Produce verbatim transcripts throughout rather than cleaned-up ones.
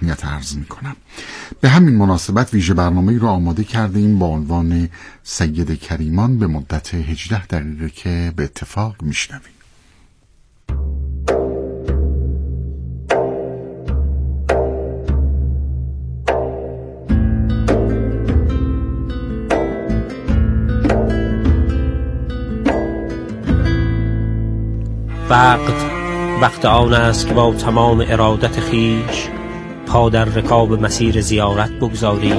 تهنیت عرض می کنم. به همین مناسبت ویژه برنامه‌ای را آماده کرده ایم با عنوان سید کریمان به مدت هجده دقیقه که به اتفاق می شنویم. وقت وقت آن است که با تمام ارادت خیش پا در رکاب مسیر زیارت بگذاریم.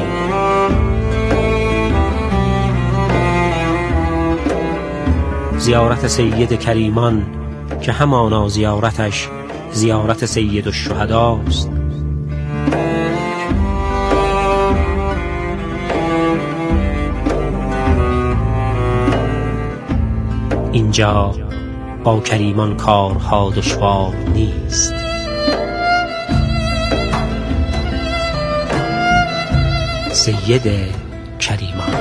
زیارت سید کریمان که همانا زیارتش زیارت سید الشهداست. اینجا با کریمان کارها دشوار نیست. سید کریمان.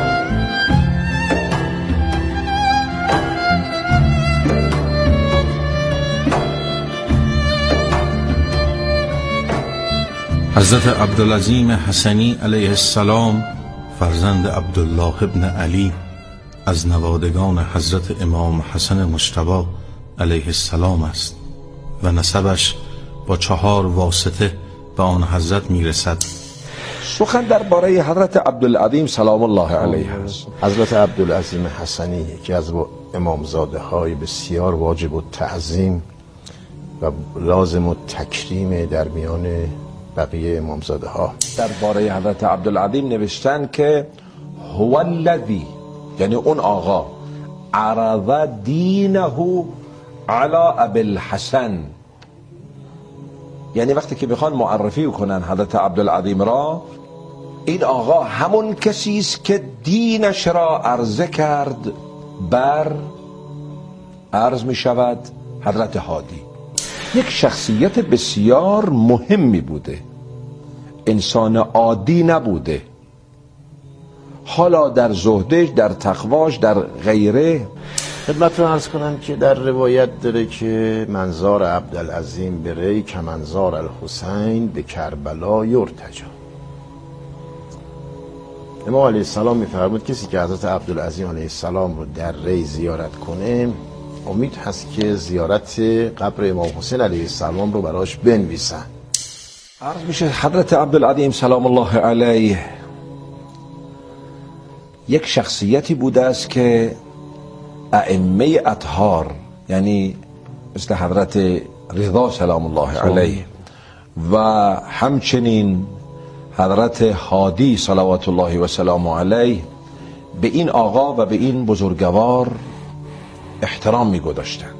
حضرت عبدالعظیم حسنی علیه السلام فرزند عبدالله ابن علی از نوادگان حضرت امام حسن مجتبی علیه السلام است و نسبش با چهار واسطه به آن حضرت میرسد. سخن درباره حضرت عبدالعظیم سلام الله علیه است. حضرت عبدالعظیم حسنی یکی از امامزاده های بسیار واجب التعظیم و لازم التکریم در میان بقیه امامزاده ها. درباره حضرت عبدالعظیم نوشتن که هو الذی، یعنی اون آقا، عرض دینه علی ابی الحسن، یعنی وقتی که میخوان معرفی کنن حضرت عبدالعظیم را، این آقا همون کسی است که دینش را عرضه کرد بر، عرض میشود، حضرت هادی. یک شخصیت بسیار مهمی بوده، انسان عادی نبوده، حالا در زهدش، در تقواش، در غیره. خدمتتون عرض کنم که در روایت داره که منظار عبدالعظیم به ری که منظار الحسین به کربلا یرتجا. امام علیه السلام میفرمود کسی که حضرت عبدالعظیم علیه السلام رو در ری زیارت کنه امید هست که زیارت قبر امام حسین علیه السلام رو براش بنویسن. عرض میشه حضرت عبدالعظیم سلام الله علیه یک شخصیتی بوده است که ائمه اطهار، یعنی مثل حضرت رضا سلام الله علیه و همچنین حضرت هادی صلوات الله و سلام علیه، به این آقا و به این بزرگوار احترام می‌گذاشتند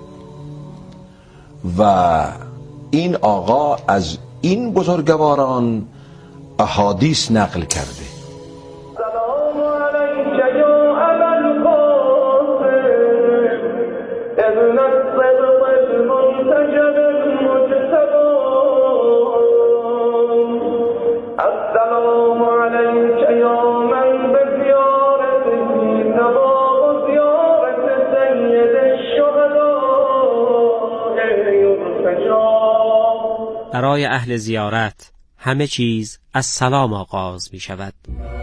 و این آقا از این بزرگواران احادیث نقل کرده. برای اهل زیارت همه چیز از سلام آغاز می شود.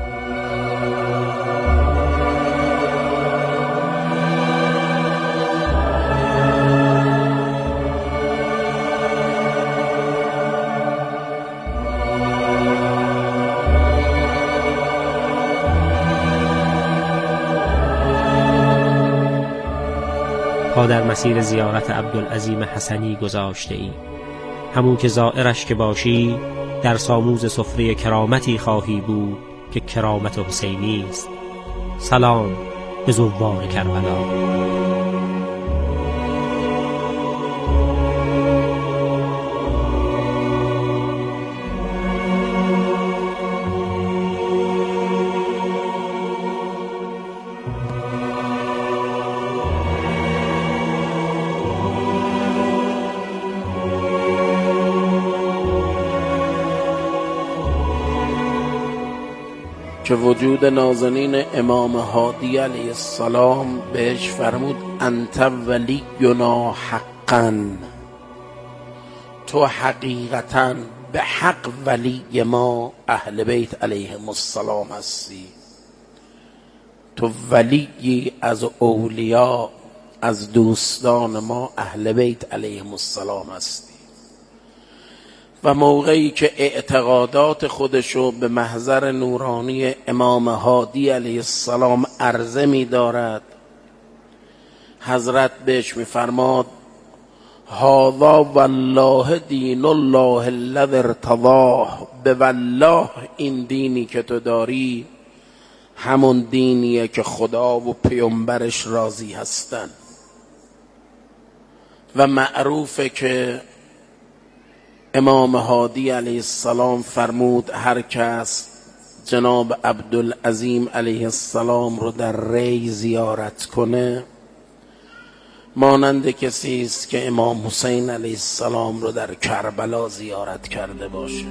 پا در مسیر زیارت عبدالعظیم حسنی گذاشته ایم. همون که زائرش که باشی در ساموز سفره کرامتی خواهی بود که کرامت حسینی است. سلام به زوار کربلا. که وجود نازنین امام هادی علیه السلام بهش فرمود انت ولینا حقا، تو حقیقتا به حق ولی ما اهل بیت علیهم السلام هستی. تو ولی از اولیا، از دوستان ما اهل بیت علیهم السلام هستی. و موقعی که اعتقادات خودشو به محضر نورانی امام هادی علیه السلام عرضه می دارد، حضرت بهش می فرماد هذا والله دین الله الذی ارتضاه، به والله این دینی که تو داری همون دینیه که خدا و پیامبرش راضی هستن. و معروفه که امام هادی علیه السلام فرمود هر کس جناب عبدالعظیم علیه السلام رو در ری زیارت کنه مانند کسی است که امام حسین علیه السلام رو در کربلا زیارت کرده باشه.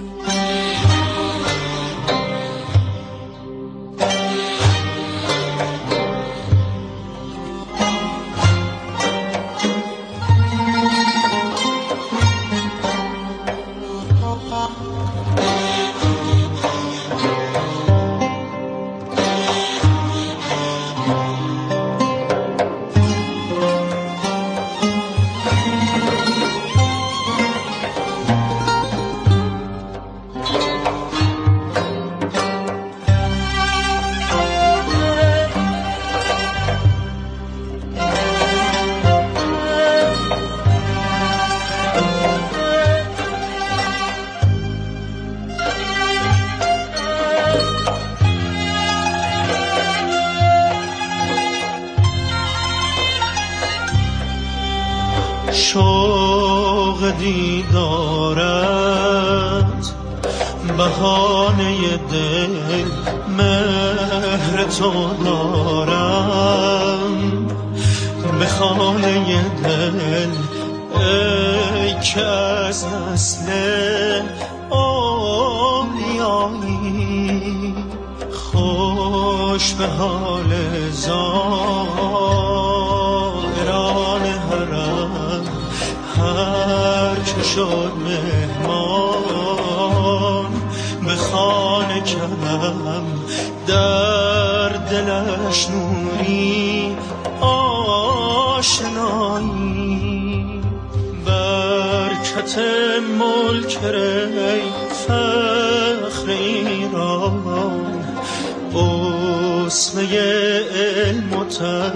شوق دیدارت بهانه دل مهر تو دارم، به خانه دل ای که از نسل اولیایی، خوش به حال زائران حرم هر که شد مهمان، به خانه کرم در دلش نوری آشنایی، برکت ملک ری فخر ایران، اسمه علم و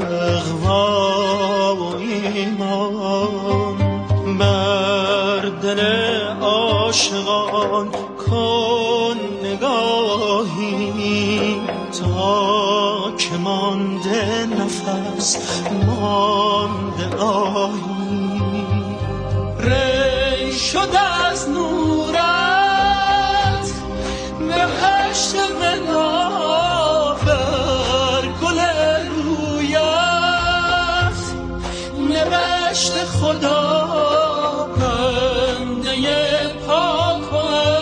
تقوا و ایمان، بر دل عاشقان کن نگاهی تا که مانده نفس مانده آهی، ری شد از نورت به هشت منابر گل رویت، نوشت خدا بنده پاک و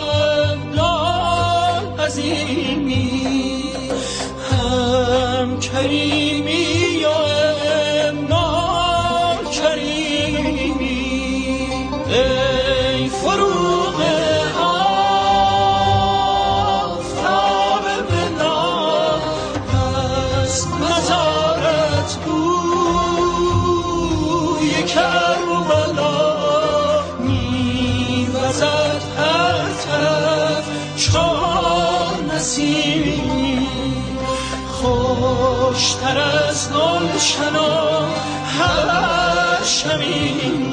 املال عظیمی، هم کریمی و املال کریمی، ای فروغ آفتاب بنا از مزارت بوی کربلا میوزد هر طرف چون نسیمی، خوشتر از گلشن و هر شمیم.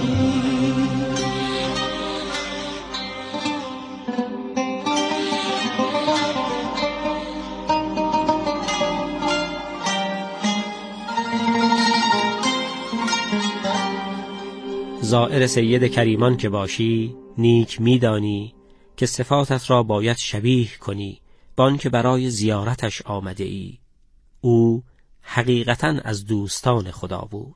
زائر سید کریمان که باشی نیک میدانی که صفاتت را باید شبیه کنی بان که برای زیارتش آمده ای. او حقیقتاً از دوستان خدا بود.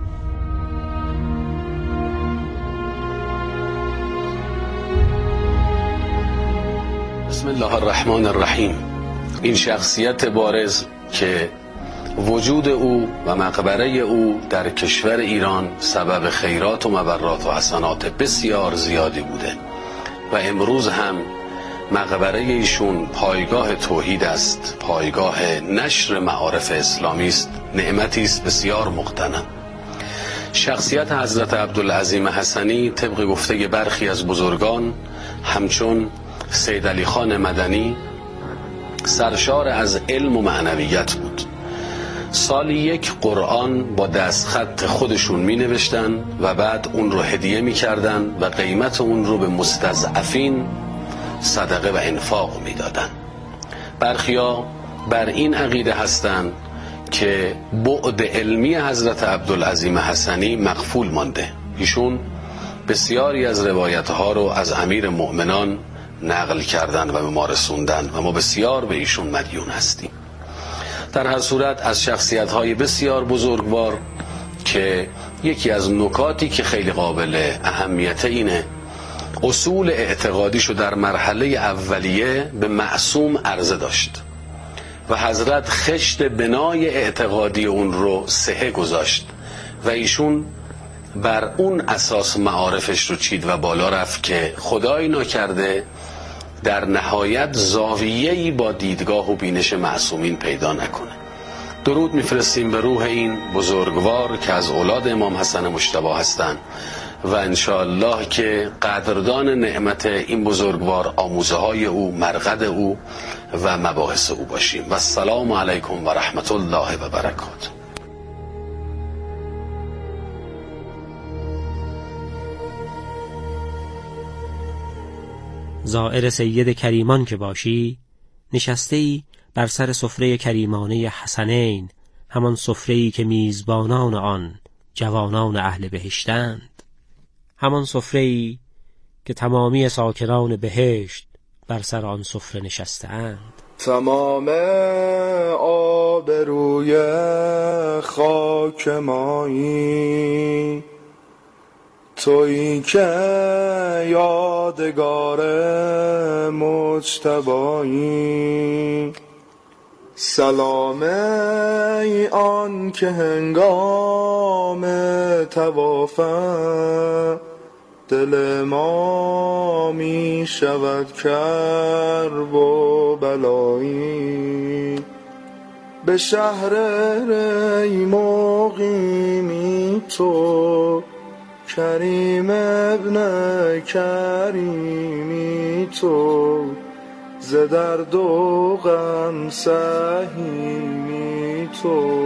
بسم الله الرحمن الرحیم. این شخصیت بارز که وجود او و مقبره او در کشور ایران سبب خیرات و مبرات و حسنات بسیار زیادی بوده و امروز هم مقبره ایشون پایگاه توحید است، پایگاه نشر معارف اسلامی است، نعمتی است بسیار مغتنم. شخصیت حضرت عبدالعظیم حسنی طبق گفته برخی از بزرگان همچون سید علی خان مدنی سرشار از علم و معنویت بود. سالی یک قرآن با دستخط خودشون می نوشتن و بعد اون رو هدیه می کردن و قیمت اون رو به مستضعفین صدقه و انفاق می دادن. برخیا بر این عقیده هستند که بعد علمی حضرت عبدالعظیم حسنی مغفول مانده. ایشون بسیاری از روایتها رو از امیر مؤمنان نقل کردن و به ما رسوندن و ما بسیار به ایشون مدیون هستیم. در هر صورت از شخصیت‌های بسیار بزرگوار که یکی از نکاتی که خیلی قابل اهمیت اینه اصول اعتقادیشو در مرحله اولیه به معصوم عرضه داشت و حضرت خشت بنای اعتقادی اون رو سهه گذاشت و ایشون بر اون اساس معارفش رو چید و بالا رفت که خدایی ناکرده در نهایت زاویه‌ای با دیدگاه و بینش معصومین پیدا نکنه. درود میفرستیم به روح این بزرگوار که از اولاد امام حسن مجتبی هستند و انشاءالله که قدردان نعمت این بزرگوار، آموزه های او، مرقد او و مباحث او باشیم. و السلام علیکم و رحمت الله و برکاته. زائر سید کریمان که باشی، نشسته ای بر سر سفره کریمانه حسنین، همان سفره‌ای که میزبانان آن جوانان اهل بهشتند، همان سفره‌ای که تمامی ساکنان بهشت بر سر آن سفره نشسته‌اند. تمام آبروی خاک مایی، تویی که یادگار مجتبایی. سلام ای آن که هنگام طوافم دل ما می شود کرب و بلایی. به شهر ری مقیمی تو، کریم ابن کریمی تو، ز درد و غم سهیمی تو.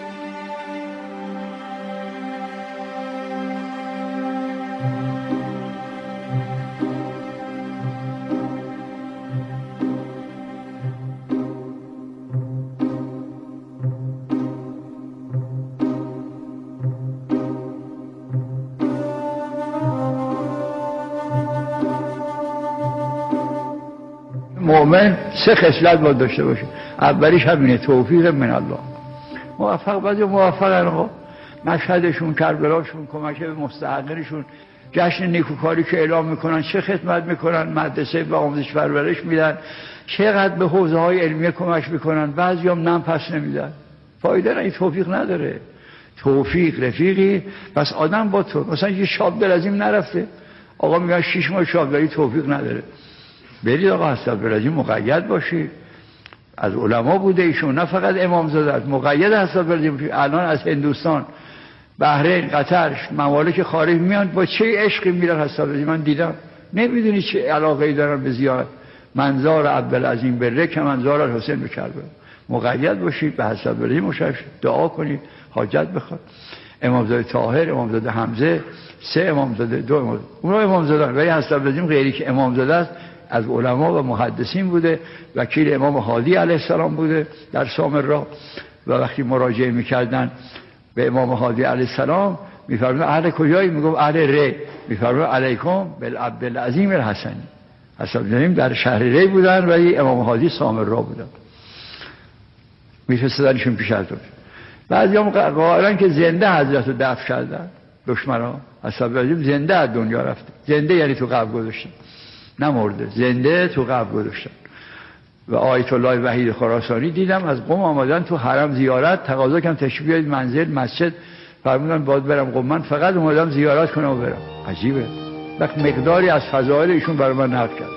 مؤمن سه خصلت باید داشته باشه. اولیش همینه، توفیق من الله. موفق بعضی موفقن آقا، مشهدشون، کربلاشون، کمک به مستحقینشون، جشن نیکوکاری که اعلام میکنن، چه خدمت میکنن، مدرسه و آموزش پرورش میدن، چقدر به حوزه های علمیه کمک میکنن. بعضی هم نم پس نمیدن. فایده نه، این توفیق نداره. توفیق رفیقی پس آدم با تو. مثلا یه شابدل از این نرفته، آقا میگن شش ماه شابدلی توفیق نداره. برید آقا حضرت عبدالعظیم مقید باشید. از علما بوده ایشون، نه فقط امامزاده است، مقید حضرت عبدالعظیم. الان از هندوستان، بحرین، قطر، ممالک خارج میان، با چه عشقی میرن حضرت عبدالعظیم. من دیدم، نمیدونی چه علاقه‌ای دارن به زیارت. منظار عبدالعظیم بره که منظار الحسین به کربلا. مقید باشید، به حضرت عبدالعظیم مشرف دعا کنید، حاجت بخواد. امامزاده طاهر، امامزاده حمزه، سه امامزاده، دو امامزاده، اونا امامزاده، ولی حضرت عبدالعظیم غیری که امامزاده است از علما و محدثین بوده، وکیل امام هادی علیه السلام بوده در سامرا. و وقتی مراجعه میکردن به امام هادی علیه السلام میفرمود اهل کجایی؟ میگفت اهل ری. میفرمود علیکم بالعبدالعظیم الحسنی. حضرت در شهر ری بودن ولی امام هادی سامرا بودن. میفرستادنشون پیش حضرت. بعضی هم قائلن که زنده حضرت رو دفن کردن دشمنا. حضرت زنده از دنیا رفته. زنده یعنی تو قبر گذاشتن، نمرده، زنده تو قبر گذاشتن. و آیت الله وحید خراسانی دیدم از قم آمدن تو حرم زیارت، تقاضا کردم تشریف بیارید منزل مسجد، فرمودن باید برم قم. من فقط اومدم زیارت کنم و برم. عجیبه. وقت مقداری از فضایل ایشون برای من نقل کرد.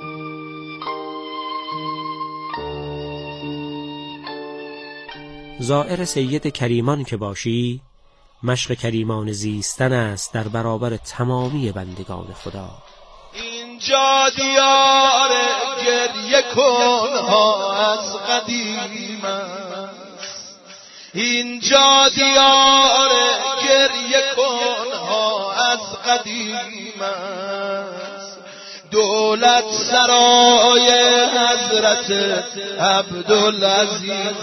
زائر سید کریمان که باشی، مشق کریمان زیستن است در برابر تمامی بندگان خدا. اینجا دیار گریه کنها از قدیم است، اینجا دیار گریه کنها از قدیم است. دولت سرای حضرت عبدالعظیم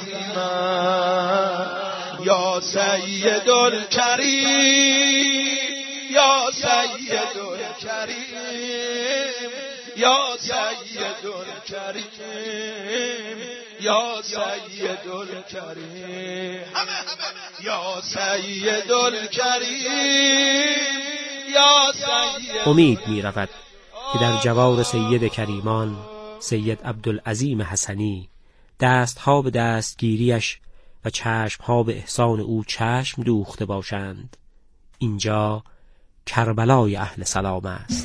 یا سید الکریم، یا سید الکریم، یا سید الکریم، یا سید الکریم، یا سید الکریم، یا سید. امید می رود که در جوار سید کریمان سید عبدالعظیم حسنی دستها به دستگیریش و چشمها به احسان او چشم دوخته باشند. اینجا کربلای اهل سلام است.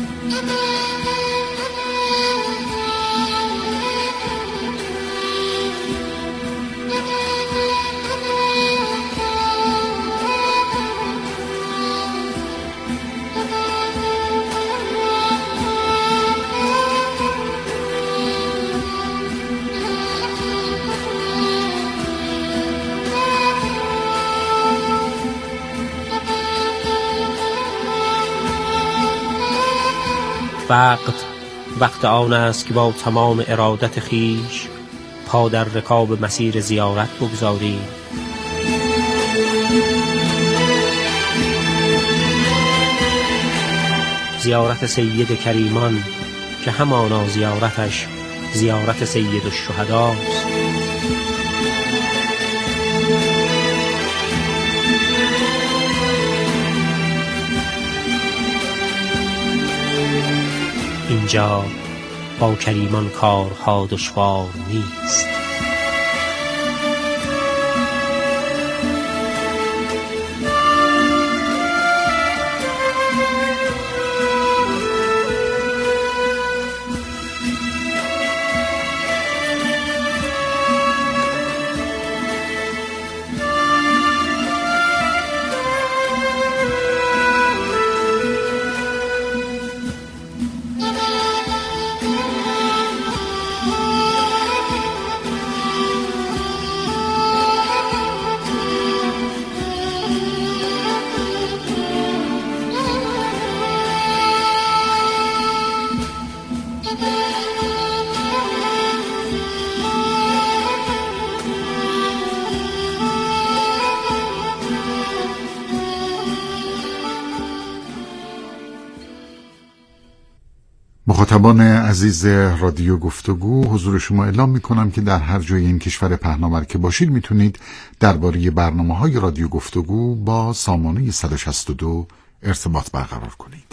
وقت وقت آن است که با تمام ارادت خیش پا در رکاب مسیر زیارت بگذاریم. زیارت سید کریمان که همانا زیارتش زیارت سید الشهداست. اینجا با کریمان کارها دشوار نیست. مخاطبان عزیز رادیو گفتگو، حضور شما اعلام میکنم که در هر جای این کشور پهناور که باشید میتونید درباره برنامه‌های رادیو گفتگو با سامانه صد و شصت و دو ارتباط برقرار کنید.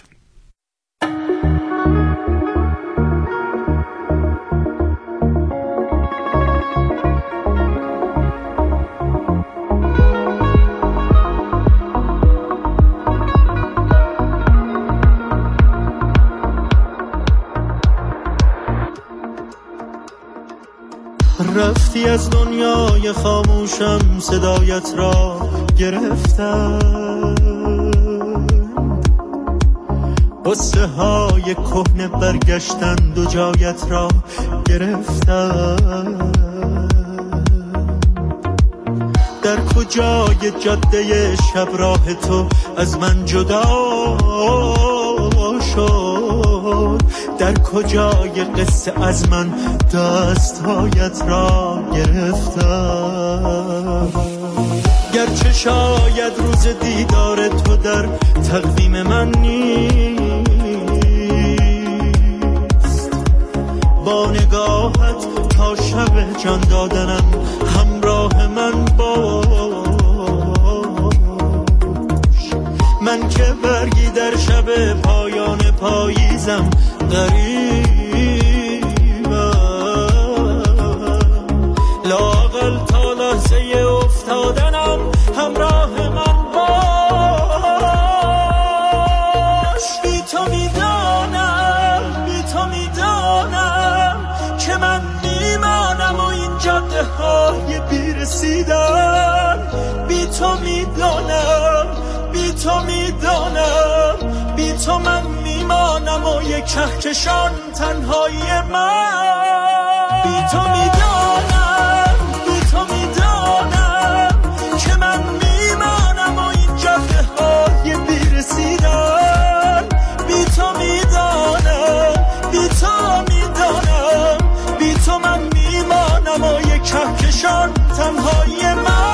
رفتی از دنیای خاموشم، صدایت را گرفتم، قصه های کهنه برگشتند و جایت را گرفتم. در کجای جاده شب راه تو از من جدا شد، در کجای قصه از من دستهایت را گرفتم. گرچه شاید روز دیدار تو در تقویم من نیست، با نگاهت تا شب جان دادنم همراه من باش. من که برگی در شب پایان پاییزم غریبم، لااقل تا لحظه افتادنم همراه من باش. بی تو جاده های بی رسیدن، بی تو میدانم، بی تو میدانم، بی تو من میمانم و یک کهکشان تنهای من. بی تو میدانم، بی تو میدانم که من میمانم و این جاده های بی رسیدن، بی تو میدانم، بی تو میدانم، بی تو من میمانم و یک کهکشان تنهای من.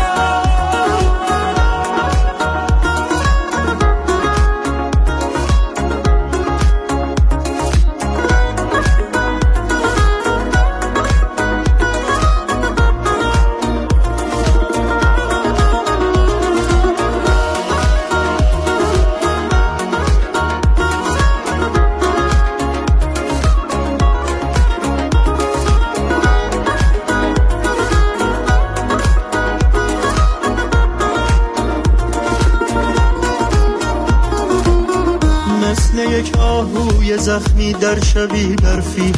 یک آهوی زخمی در شبی برفی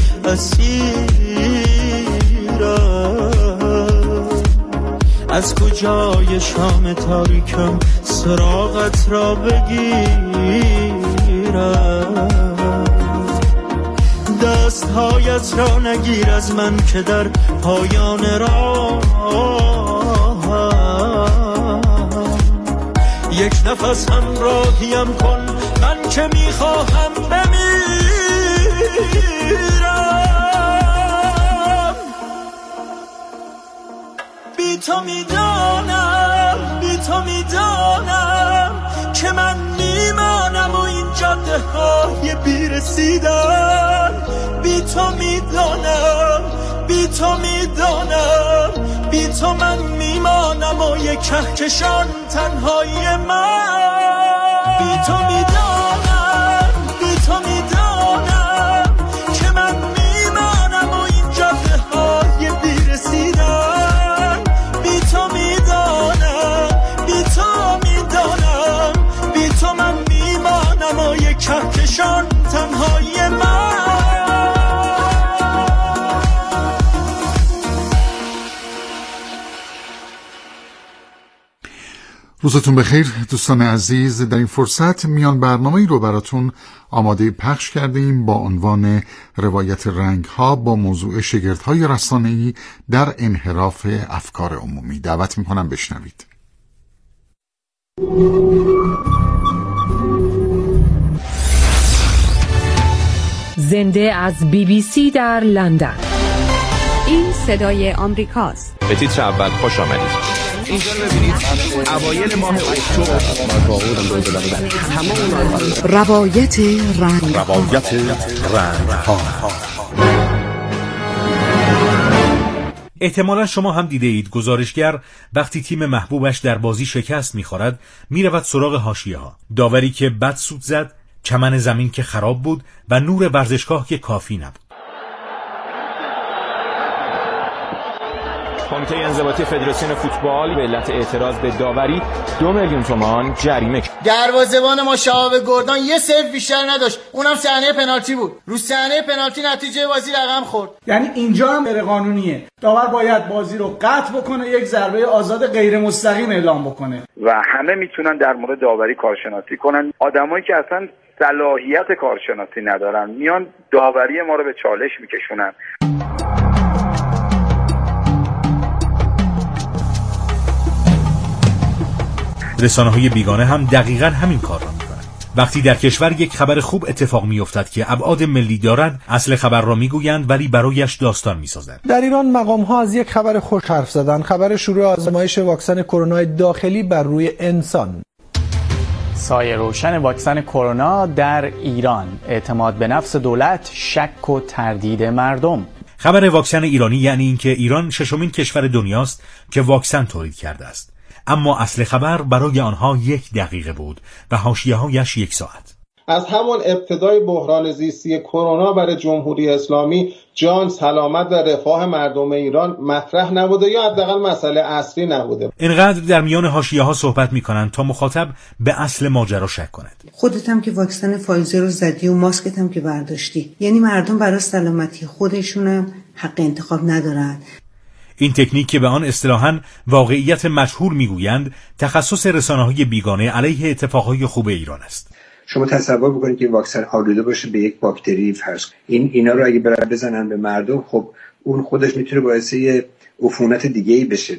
اسیرم، از کجای شام تاریکم سراغت را بگیرم. دستهایت را نگیر از من که در پایان راه، یک نفس همراهیم کن من که میخواهم بمیرم. بی تو میدانم، بی تو میدانم که من میمانم و این جاده های بی رسیدن، بی تو میدانم، بی تو میدانم، بی تو من میمانم و یک کهکشان تنهای من. بی تو میدانم، بی تو میدانم که من میمانم و این جاده های بی رسیدن، بی تو میدانم، بی تو میدانم، بی تو من میمانم و یک کهکشان تنهای من. روزتون بخیر دوستان عزیز. در این فرصت میان برنامه‌ای رو براتون آماده پخش کرده ایم با عنوان روایت رنگ‌ها با موضوع شگردهای رسانه‌ای در انحراف افکار عمومی. دعوت میکنم بشنوید. زنده از بی بی سی در لندن. این صدای آمریکاست. به تیتر اول خوش آمدید. اینجا ببینید اوایل ماه اکتبر روایت رنگ روایت رنگ ها. احتمالا شما هم دیده اید گزارشگر وقتی تیم محبوبش در بازی شکست می‌خورد میرود سراغ حاشیه ها. داوری که بد سوت زد، چمن زمین که خراب بود و نور ورزشگاه که کافی نبود. کمیته انضباطی فدراسیون فوتبال به علت اعتراض به داوری دو میلیون تومان جریمه کرد. دروازه‌بان ما شهاب گردان یه سیو بیشتر نداشت، اونم صحنه پنالتی بود. رو صحنه پنالتی نتیجه بازی رقم خورد. یعنی اینجا هم غیر قانونیه. داور باید بازی رو قطع بکنه، یک ضربه آزاد غیر مستقیم اعلام بکنه. و همه میتونن در مورد داوری کارشناسی کنن. آدمایی که اصلا صلاحیت کارشناسی ندارن میان داوری ما رو به چالش میکشونن. رسانه‌های بیگانه هم دقیقاً همین کار را می‌کنند. وقتی در کشور یک خبر خوب اتفاق می‌افتد که ابعاد ملی دارد، اصل خبر را می‌گویند ولی برایش داستان می‌سازند. در ایران مقام‌ها از یک خبر خوش حرف زدند، خبر شروع آزمایش واکسن کرونا داخلی بر روی انسان. سایه روشن واکسن کرونا در ایران، اعتماد به نفس دولت، شک و تردید مردم. خبر واکسن ایرانی یعنی اینکه ایران ششمین کشور دنیاست که واکسن تولید کرده است. اما اصل خبر برای آنها یک دقیقه بود و حاشیه‌هایش یک ساعت. از همان ابتدای بحران زیستی کرونا برای جمهوری اسلامی جان، سلامت و رفاه مردم ایران مطرح نبوده یا حداقل مسئله اصلی نبوده. اینقدر در میان حاشیه‌ها صحبت می‌کنند تا مخاطب به اصل ماجرا شک کند. خودت هم که واکسن فایزر رو زدی و ماسکت هم که برداشتی، یعنی مردم برای سلامتی خودشون هم حق انتخاب ندارن. این تکنیک که به آن اصطلاحاً واقعیت مجهول میگویند، تخصص رسانه‌های بیگانه علیه اتفاقهای خوب ایران است. شما تصور بکنید که این واکسن آلوده باشه به یک باکتری فرض. این اینا رو اگه برن بزنن به مردم، خب اون خودش میتونه باعث یه عفونت دیگه‌ای بشه.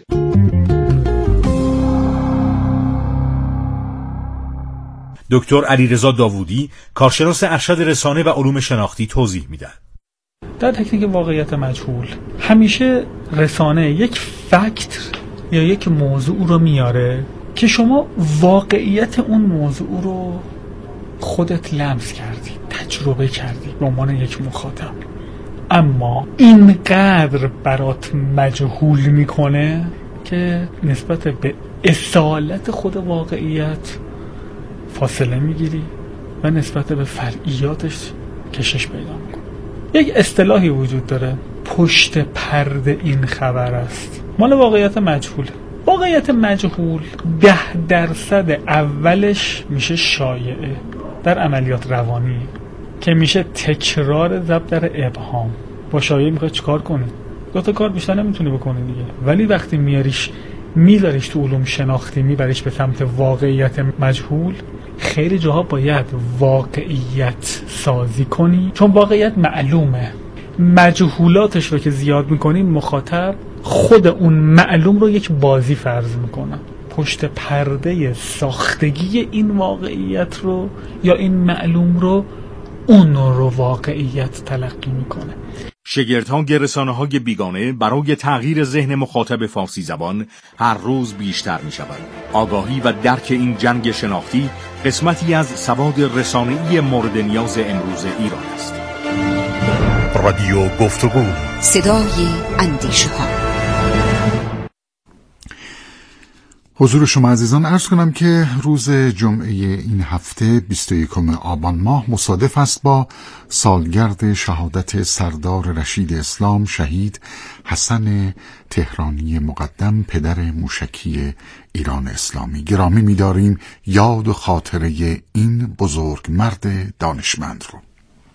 دکتر علیرضا داوودی، کارشناس ارشد رسانه و علوم شناختی، توضیح می‌دهد. در تکنیک واقعیت مجهول همیشه رسانه یک فکت یا یک موضوع رو میاره که شما واقعیت اون موضوع رو خودت لمس کردی، تجربه کردی به عنوان یک مخاطب، اما اینقدر برات مجهول میکنه که نسبت به اصالت خود واقعیت فاصله میگیری و نسبت به فرعیاتش کشش پیدا میکنی. یک اصطلاحی وجود داره، پشت پرده این خبر است، مال واقعیت مجهول. واقعیت مجهول ده درصد اولش میشه شایعه در عملیات روانی که میشه تکرار ضرب در ابهام. با شایعه میخوای چیکار کنی؟ دو تا کار بیشتر نمیتونی بکنی دیگه. ولی وقتی میاریش میذاریش تو علوم شناختی، میبریش به سمت واقعیت مجهول، خیلی جاها باید واقعیت سازی کنی، چون واقعیت معلومه. مجهولاتش رو که زیاد میکنی، مخاطب خود اون معلوم رو یک بازی فرض میکنه. پشت پرده ساختگی این واقعیت رو یا این معلوم رو اون رو واقعیت تلقی میکنه. شگردهای رسانه‌های بیگانه برای تغییر ذهن مخاطب فارسی زبان هر روز بیشتر می شود. آگاهی و درک این جنگ شناختی قسمتی از سواد رسانه‌ای مورد نیاز امروز ایران است. رادیو گفتگو، صدای اندیشه ها. حضور شما عزیزان، عرض کنم که روز جمعه این هفته بیست و یکم آبان ماه مصادف است با سالگرد شهادت سردار رشید اسلام شهید حسن تهرانی مقدم، پدر موشکی ایران اسلامی. گرامی می‌داریم یاد و خاطره این بزرگ مرد دانشمند رو.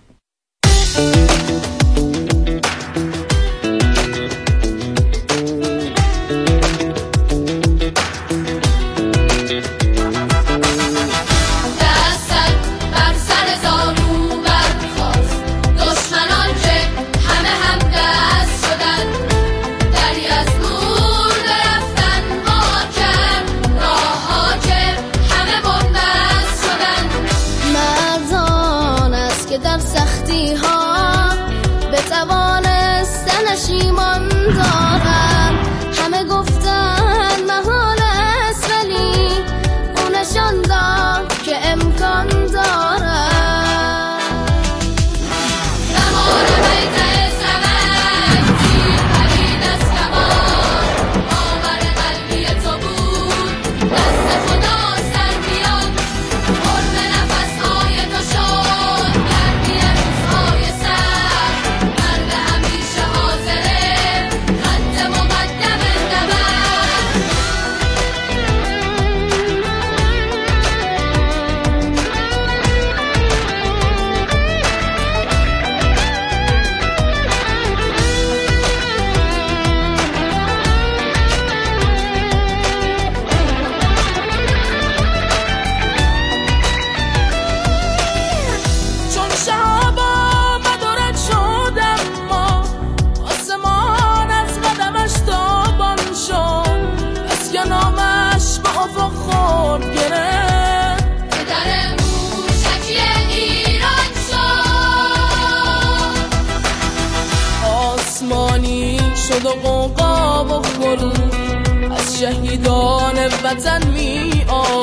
شهیدان وطن می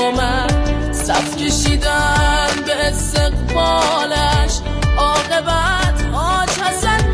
آمد، صف کشیدن به استقبالش، عاقبت حاج حسن